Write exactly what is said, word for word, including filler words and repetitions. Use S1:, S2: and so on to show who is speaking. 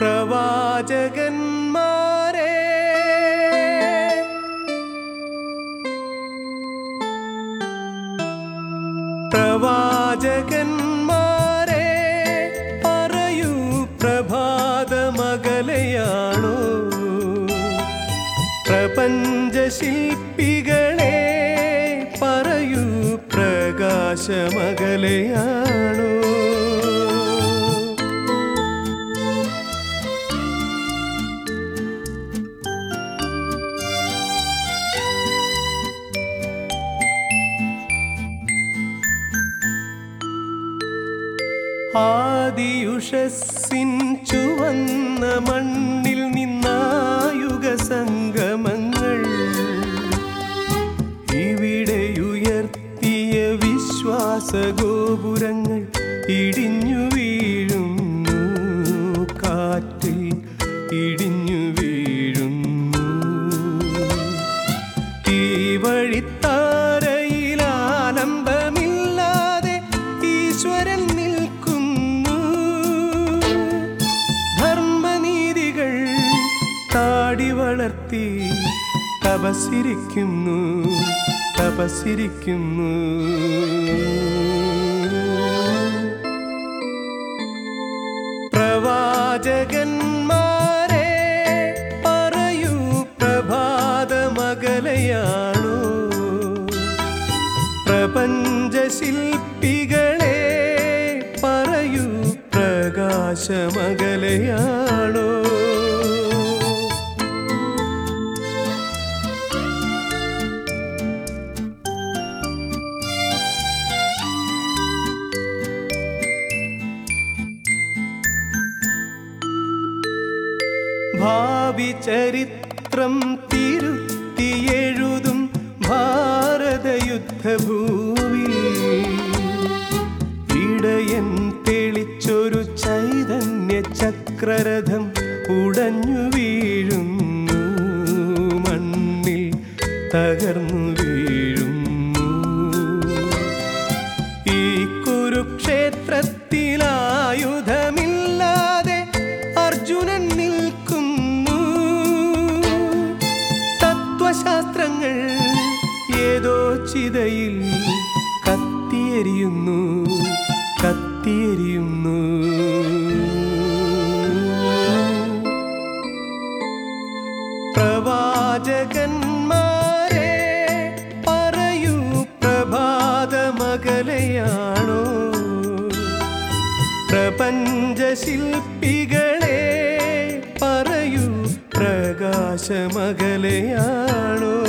S1: പ്രവാചകന്മാരെ പ്രവാചകന്മാരെ പറയൂ പ്രഭാതമകലയാണോ പ്രപഞ്ചശില്പികളെ പറയൂ പ്രകാശമകലയാണോ ആദിയുഷസ്സിൻ ചുവന്ന മണ്ണിൽ നിന്നായുഗ സംഗമങ്ങൾ ഇവിടെയുയർത്തിയ വിശ്വാസഗോപുരങ്ങൾ ഇടിഞ്ഞു വീഴുന്നു, കാറ്റിൽ ഇടിഞ്ഞു വീഴുന്നു. ഈ വഴിത്താരയിലാലംബമില്ലാതെ ഈശ്വരൻ താടി വളർത്തി തപസ്സിരിക്കുന്നു തപസ്സിരിക്കുന്നു. പ്രവാചകന്മാരെ പറയൂ പ്രഭാതമകലയാണോ പ്രപഞ്ചശില്പികളെ പറയൂ പ്രകാശമകലയാണോ. ഭാവി ചരിത്രം തിരുത്തിയെഴുതും ഭാരതയുദ്ധഭൂവിൽ ഇടയൻ തെളിച്ചൊരു ചൈതന്യ ചക്രരഥം ഉടഞ്ഞു വീഴുന്നു, മണ്ണിൽ തകർന്നു വീഴുന്നു. ഈ കുരുക്ഷേത്രത്തിലായുധമില്ലാതെ അർജുനൻ നിൽക്കുന്നു. തത്വശാസ്ത്രങ്ങൾ ഏതോ ചിതയിൽ കത്തിയെരിയുന്നു കത്തിയെരിയുന്നു. പ്രവാചകന്മാരെ പറയൂ പ്രഭാതമകലയാണോ പ്രപഞ്ചശില്പികളെ പറയൂ പ്രകാശമകലയാണോ.